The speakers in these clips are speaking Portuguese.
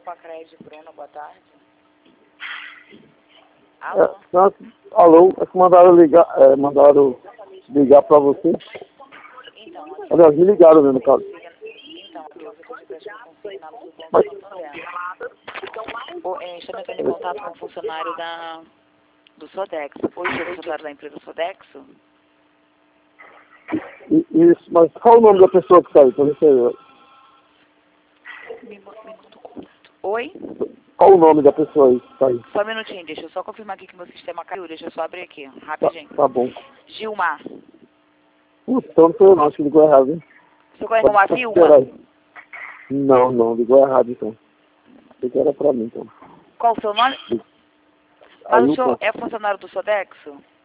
Pacred, Bruna, boa tarde. Alô, é que mandaram ligar pra você. Então, Aliás, me ligaram, né, no caso. então, eu vou te pedir consignado do Banco Mas, Santander. Estamos entrando em contato com o funcionário do Sodex. Hoje é o funcionário da empresa Sodex? isso, mas qual o nome da pessoa que saiu? Pra ver se eu... Minuto contato. Oi? Qual o nome da pessoa aí que saiu? Só um minutinho, deixa eu só confirmar aqui que meu sistema caiu. Deixa eu só abrir aqui, rapidinho. Tá bom. Gilmar. Putz, então não sou eu não, acho que ligou errado, hein? Você conhece uma Pode Vilma? esperar aí. Não, ligou errado então. Achei que era pra mim então. Qual o seu nome? Mas o senhor é funcionário do Sodex?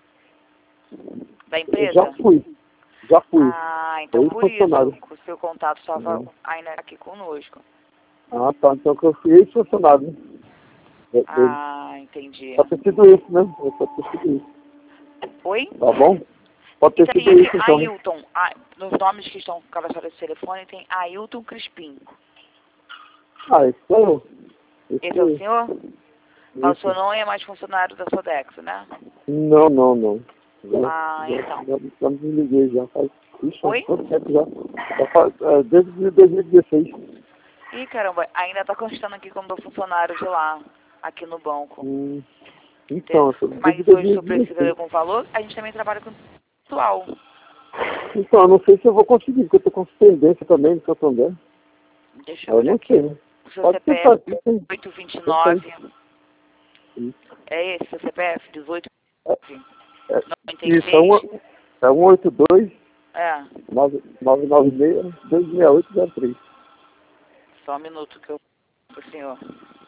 Da empresa? Já fui. Ah, então Foi por isso funcionário. que o seu contato estava ainda aqui conosco. Ah, tá. Então que eu fui ex-funcionário, né? Dele. Ah, entendi. Pode ter sido isso, né? Pode ter sido isso. Oi? Tá bom? Pode ter Então, sido tem isso aqui então. Ailton. Nos nomes que estão cadastrados no telefone tem Ailton Crispim. Ah, esse sou eu. Esse é o senhor? Mas o Isso. senhor não é mais funcionário da Sodex, né? Não. Já me desliguei já faz. Ixi, Oi? quanto tempo já? Já faz, desde 2016. Ih, caramba, ainda está constando aqui como do funcionário de lá, aqui no banco. Então, Mas desde hoje o senhor precisa de 2016. algum valor? A gente também trabalha com pessoal. Então, eu não sei se eu vou conseguir, porque eu tô com pendência também no Santander. Deixa eu Eu olhar não aqui. sei, né? O seu Pode tentar CPF aqui, tem. 829. Isso. É esse, seu CPF 18. É, isso, 96. é 182 É, 996 26803. só um minuto que eu pro senhor.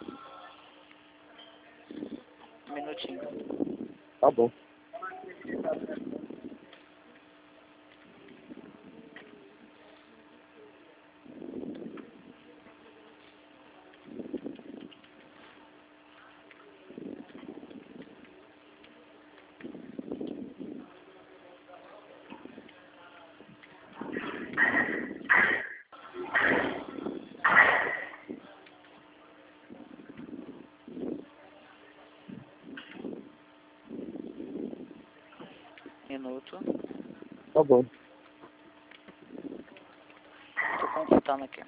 Um minutinho. Tá bom. Minuto. Tá bom. Tô consultando aqui.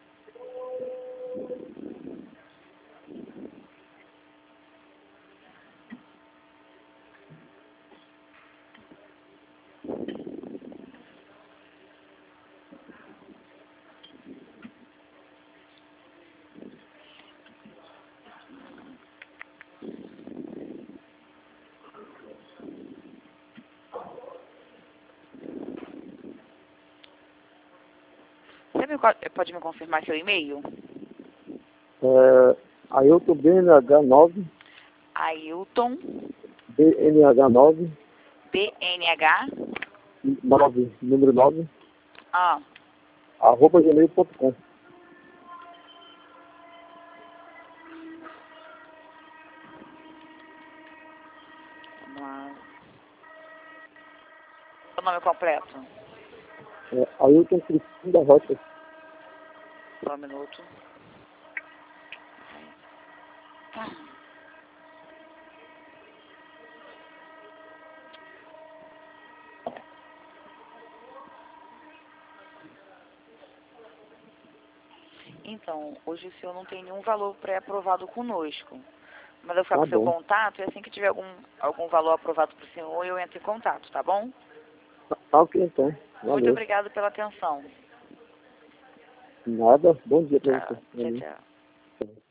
Pode me confirmar seu e-mail? Ailton BNH9, Ailton BNH9, BNH 9, número 9, ah, @gmail.com. vamos lá. O nome completo? Ailton Crispim da Rocha. Só um minuto. Então, hoje o senhor não tem nenhum valor pré-aprovado conosco. Mas eu vou ficar Tá com o seu bom. contato e assim que tiver algum valor aprovado para o senhor, eu entro em contato, tá bom? Tá ok então. Muito Valeu. obrigado pela atenção. Nada. Bom dia pra Tchau, você. tchau, Valeu. tchau.